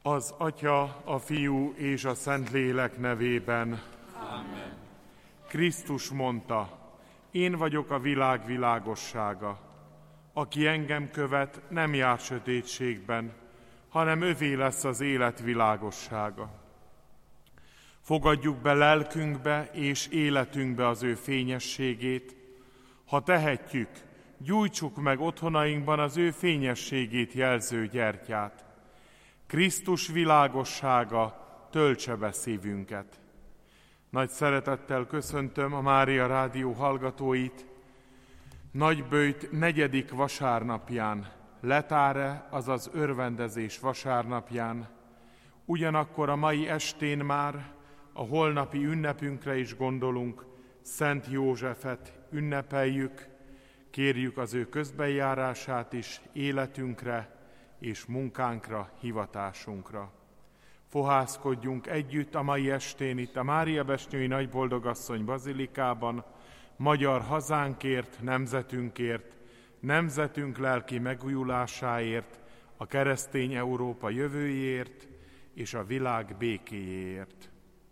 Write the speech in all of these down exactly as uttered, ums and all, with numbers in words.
Az Atya, a Fiú és a Szentlélek nevében. Amen. Krisztus mondta, én vagyok a világ világossága. Aki engem követ, nem jár sötétségben, hanem övé lesz az élet világossága. Fogadjuk be lelkünkbe és életünkbe az ő fényességét. Ha tehetjük, gyújtsuk meg otthonainkban az ő fényességét jelző gyertyát. Krisztus világossága töltse be szívünket. Nagy szeretettel köszöntöm a Mária Rádió hallgatóit. Nagyböjt negyedik vasárnapján, Letáre, azaz örvendezés vasárnapján, ugyanakkor a mai estén már a holnapi ünnepünkre is gondolunk, Szent Józsefet ünnepeljük, kérjük az ő közbenjárását is életünkre és munkánkra, hivatásunkra. Fohászkodjunk együtt a mai estén itt a Máriabesnyői Nagyboldogasszony bazilikában, magyar hazánkért, nemzetünkért, nemzetünk lelki megújulásáért, a keresztény Európa jövőjéért és a világ békéjéért.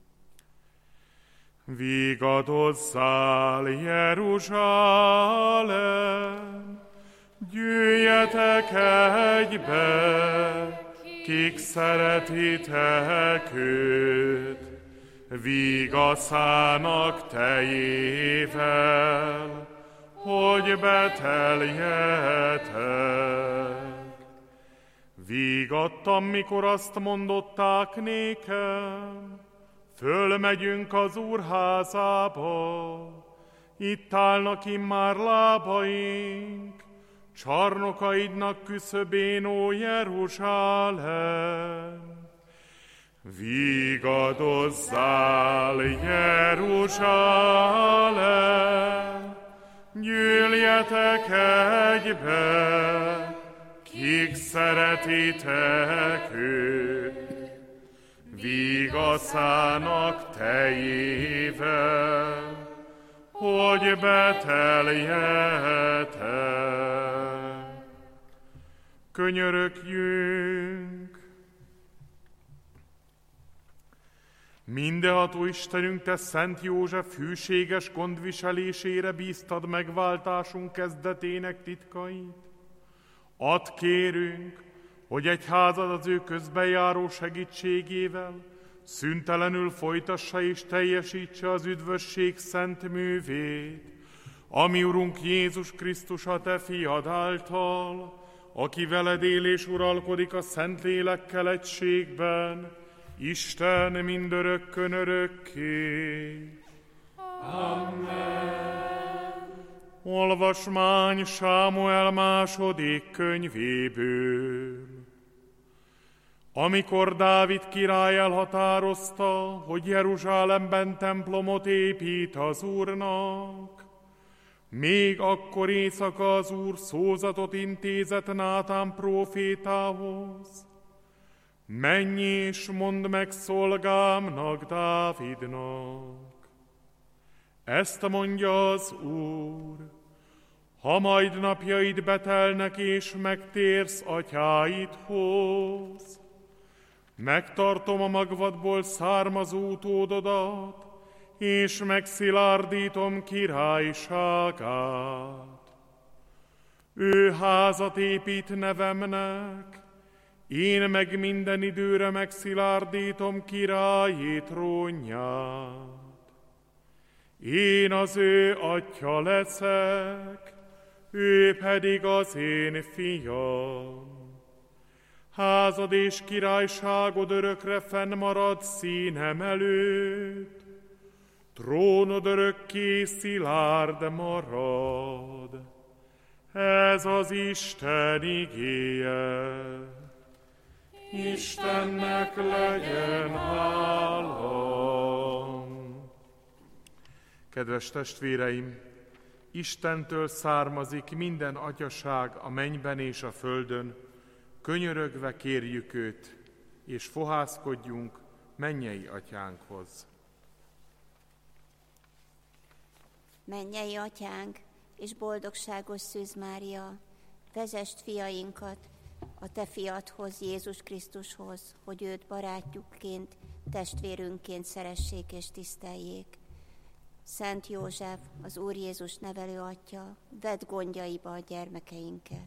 Vigadozzál, Jeruzsálem, gyűjjetek egybe, kik szeretitek őt, vigaszának tejével, hogy beteljetek. Vigadtam, mikor azt mondották nékem, fölmegyünk az Úr házába, itt állnak immár lábaink, csarnokaidnak küszöbén, ó Jeruzsálem. Vigadozzál, Jeruzsálem, gyűljetek egybe, kik szeretitek őt, vigaszának tejével, hogy beteljetek. Könyörögjünk! Mindenható Istenünk, te Szent József hűséges gondviselésére bíztad megváltásunk kezdetének titkait. Add kérünk, hogy egyházad az ő közbenjáró segítségével szüntelenül folytassa és teljesítse az üdvösség szent művét, ami Urunk Jézus Krisztus a te fiad által, aki veled él és uralkodik a Szentlélekkel egységben, Isten mindörökkön örökké. Amen. Olvasmány Sámuel második könyvéből. Amikor Dávid király elhatározta, hogy Jeruzsálemben templomot épít az Úrnak, még akkor éjszaka az Úr szózatot intézett Nátán prófétához. Menj és mondd meg szolgámnak, Dávidnak. Ezt mondja az Úr, ha majd napjaid betelnek és megtérsz atyáidhoz, megtartom a magvadból származó utódodat, és megszilárdítom királyságát. Ő házat épít nevemnek, én meg minden időre megszilárdítom királyi trónját. Én az ő atya leszek, ő pedig az én fiam. Házad és királyságod örökre fennmarad színem előtt, trónod örökké szilárd marad. Ez az Isten igéje. Istennek legyen hála. Kedves testvéreim, Istentől származik minden atyaság a mennyben és a földön, könyörögve kérjük őt, és fohászkodjunk mennyei atyánkhoz. Mennyei atyánk és boldogságos Szűz Mária, vezesd fiainkat a te fiadhoz, Jézus Krisztushoz, hogy őt barátjukként, testvérünként szeressék és tiszteljék. Szent József, az Úr Jézus nevelő atya, vedd gondjaiba a gyermekeinket.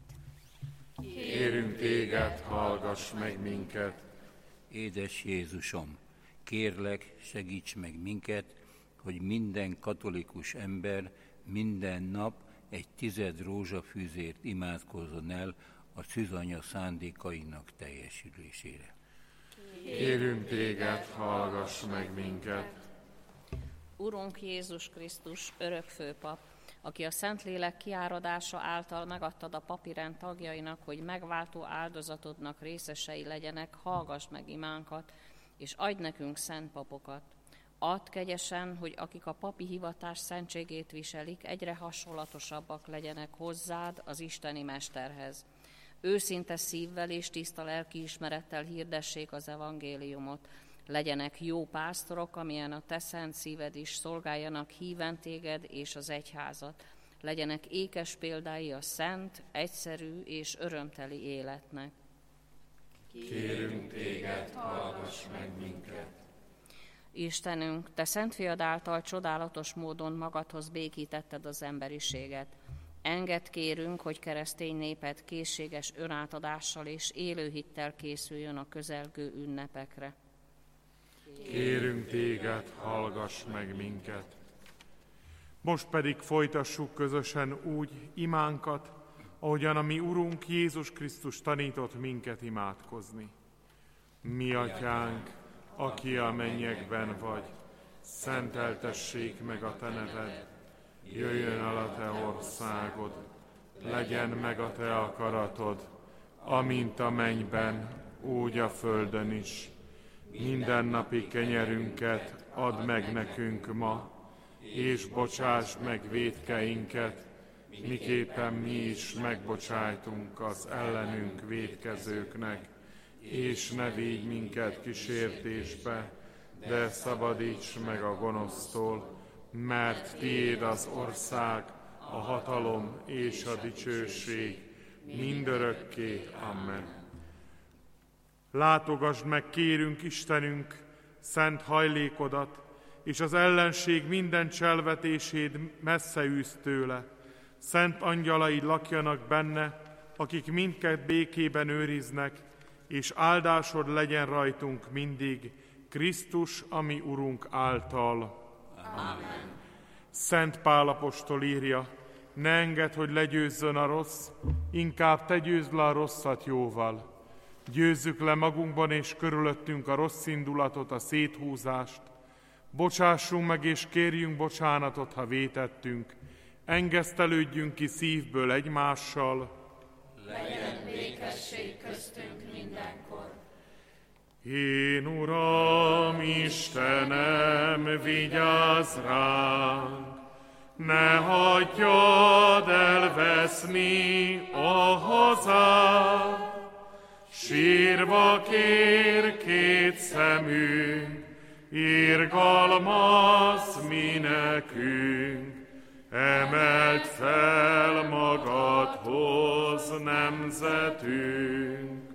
Kérünk téged, hallgass meg minket. Édes Jézusom, kérlek, segíts meg minket, hogy minden katolikus ember minden nap egy tized rózsafűzért imádkozzon el a szűzanya szándékainak teljesülésére. Kérünk téged, hallgass meg minket. Urunk Jézus Krisztus, örökfőpap, aki a Szentlélek kiáradása által megadtad a papirend tagjainak, hogy megváltó áldozatodnak részesei legyenek, hallgass meg imánkat, és adj nekünk szent papokat. Add kegyesen, hogy akik a papi hivatás szentségét viselik, egyre hasonlatosabbak legyenek hozzád, az isteni mesterhez. Őszinte szívvel és tiszta lelkiismerettel hirdessék az evangéliumot. Legyenek jó pásztorok, amilyen a te szent szíved is, szolgáljanak híven téged és az egyházat. Legyenek ékes példái a szent, egyszerű és örömteli életnek. Kérünk téged, hallgass meg minket. Istenünk, te szent fiad által csodálatos módon magadhoz békítetted az emberiséget. Engedd kérünk, hogy keresztény néped készséges önátadással és élő hittel készüljön a közelgő ünnepekre. Kérünk téged, hallgass meg minket. Most pedig folytassuk közösen úgy imánkat, ahogyan a mi Urunk Jézus Krisztus tanított minket imádkozni. Mi atyánk, aki a mennyekben vagy, szenteltessék meg a te neved, jöjjön el a te országod, legyen meg a te akaratod, amint a mennyben, úgy a földön is. Mindennapi kenyerünket add meg nekünk ma, és bocsásd meg vétkeinket, miképpen mi is megbocsájtunk az ellenünk vétkezőknek, és ne vigy minket kísértésbe, de szabadíts meg a gonosztól, mert tiéd az ország, a hatalom és a dicsőség mindörökké. Amen. Látogasd meg, kérünk Istenünk, szent hajlékodat, és az ellenség minden cselvetéséd messze űz tőle. Szent angyalaid lakjanak benne, akik mindket békében őriznek, és áldásod legyen rajtunk mindig, Krisztus, a mi Urunk által. Amen. Szent Pál apostol írja, ne engedd, hogy legyőzzön a rossz, inkább te győzd le a rosszat jóval. Győzzük le magunkban és körülöttünk a rossz indulatot, a széthúzást. Bocsássunk meg és kérjünk bocsánatot, ha vétettünk. Engesztelődjünk ki szívből egymással. Legyen békesség köztünk mindenkor. Én, Uram, Istenem, vigyázz ránk, ne hagyjad elveszni a hazát. Sírva kér két szemünk, irgalmaz mi nekünk, emeld fel magadhoz nemzetünk.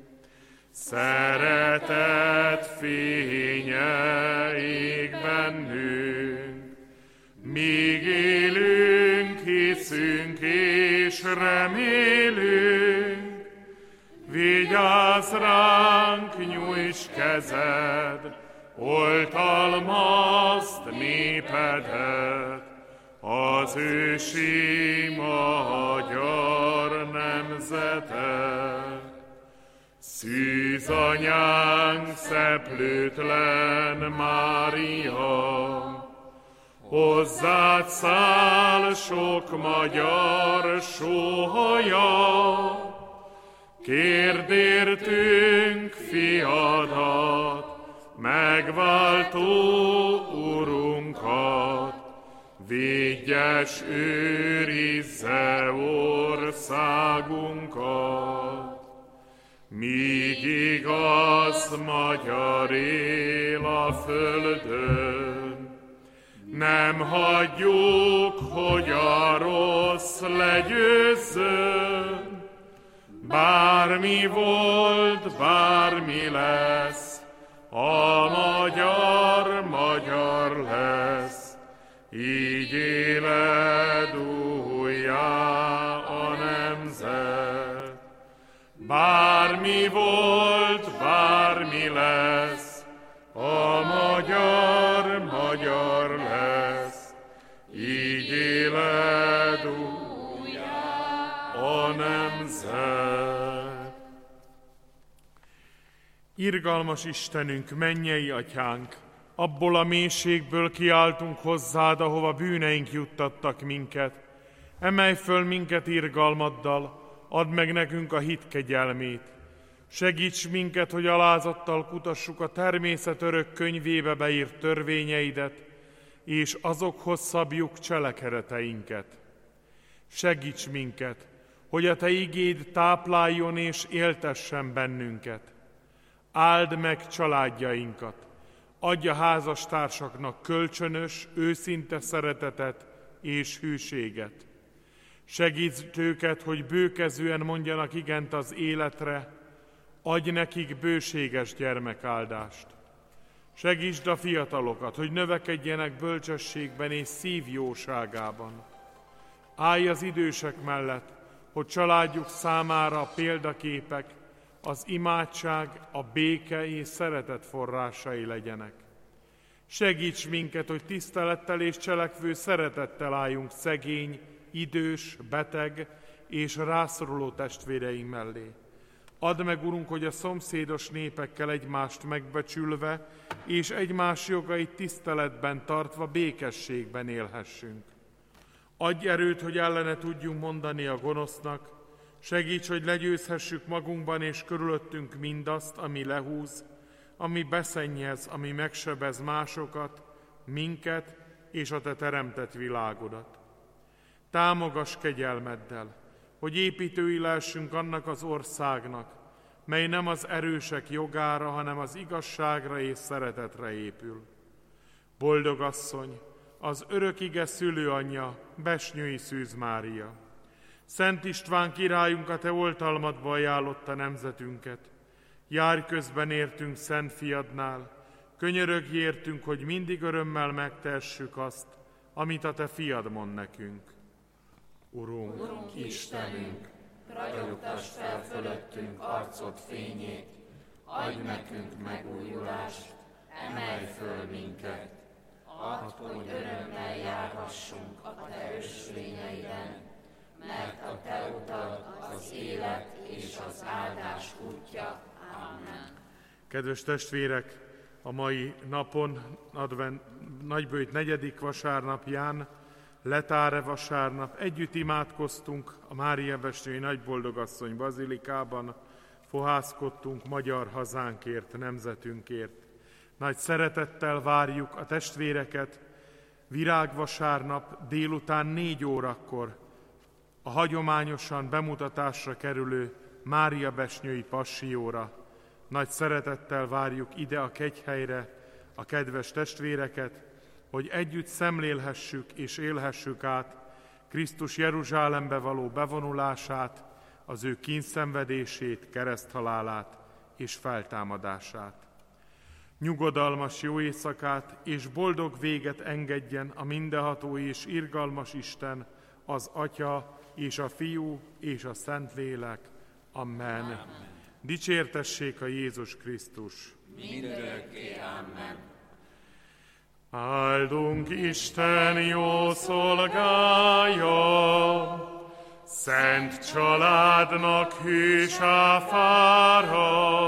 Szeretet fénye ég bennünk, míg élünk, hiszünk és remélünk. Vigyázz ránk, nyújts kezed, oltalmazd népedet, az ősi magyar nemzetet. Szűz anyánk, szeplőtlen Mária, hozzád száll sok magyar sóhaja. Kérd értünk fiadat, megváltó Urunkat, védjes őrizze országunkat. Míg igaz magyar él a földön, nem hagyjuk, hogy a rossz legyőzzön. Bármi volt, bármi lesz, a magyar magyar lesz, így éled újjá a nemzet. Bármi volt, bármi lesz, a magyar magyar lesz, így éled újjá a nemzet. Irgalmas Istenünk, mennyei Atyánk, abból a mélységből kiáltunk hozzád, ahova bűneink juttattak minket. Emelj föl minket irgalmaddal, add meg nekünk a hit kegyelmét. Segíts minket, hogy alázattal kutassuk a természet örök könyvébe beírt törvényeidet, és azokhoz szabjuk cselekedeteinket. Segíts minket, hogy a Te igéd tápláljon és éltessen bennünket. Áld meg családjainkat, adj a házastársaknak kölcsönös, őszinte szeretetet és hűséget. Segítsd őket, hogy bőkezően mondjanak igent az életre, adj nekik bőséges gyermekáldást. Segítsd a fiatalokat, hogy növekedjenek bölcsességben és szívjóságában. Állj az idősek mellett, hogy családjuk számára a példaképek, az imádság, a béke és szeretet forrásai legyenek. Segíts minket, hogy tisztelettel és cselekvő szeretettel álljunk szegény, idős, beteg és rászoruló testvéreink mellé. Add meg, Urunk, hogy a szomszédos népekkel egymást megbecsülve és egymás jogait tiszteletben tartva békességben élhessünk. Adj erőt, hogy ellene tudjunk mondani a gonosznak, segíts, hogy legyőzhessük magunkban és körülöttünk mindazt, ami lehúz, ami beszennyez, ami megsebez másokat, minket és a Te teremtett világodat. Támogass kegyelmeddel, hogy építői lehessünk annak az országnak, mely nem az erősek jogára, hanem az igazságra és szeretetre épül. Boldog asszony, az örök ige szülőanyja, Besnyői Szűz Mária. Szent István királyunk a Te oltalmadba ajánlotta nemzetünket. Járj közben értünk Szent Fiadnál, könyörögj értünk, hogy mindig örömmel megtehessük azt, amit a Te Fiad mond nekünk. Urunk, Urunk Istenünk, ragyogtass fel fölöttünk arcod fényét, adj nekünk megújulást, emelj föl minket, add, hogy örömmel járhassunk a Te ösvényeiden, mert a Te utad az élet és az áldás útja. Amen. Kedves testvérek, a mai napon, advent, Nagybőjt negyedik vasárnapján, Letáre vasárnap együtt imádkoztunk a Mária Besnyői Nagyboldogasszony bazilikában, fohászkodtunk magyar hazánkért, nemzetünkért. Nagy szeretettel várjuk a testvéreket virágvasárnap délután négy órakor a hagyományosan bemutatásra kerülő Mária Besnyői Passióra. Nagy szeretettel várjuk ide a kegyhelyre a kedves testvéreket, hogy együtt szemlélhessük és élhessük át Krisztus Jeruzsálembe való bevonulását, az ő kínszenvedését, kereszthalálát és feltámadását. Nyugodalmas jó éjszakát és boldog véget engedjen a mindenható és irgalmas Isten, az Atya és a Fiú és a Szentlélek. Amen. Amen. Dicsértessék a Jézus Krisztus. Mindörökké. Amen. Áldunk Isten jó szolgája, szent családnak hűs áfára.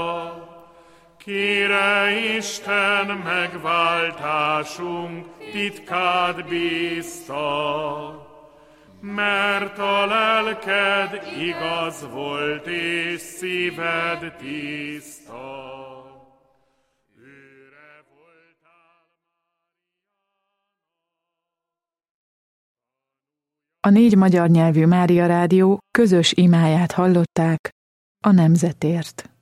Kére Isten megváltásunk titkát bízta, mert a lelked igaz volt és szíved tiszta. A négy magyar nyelvű Mária Rádió közös imáját hallották a nemzetért.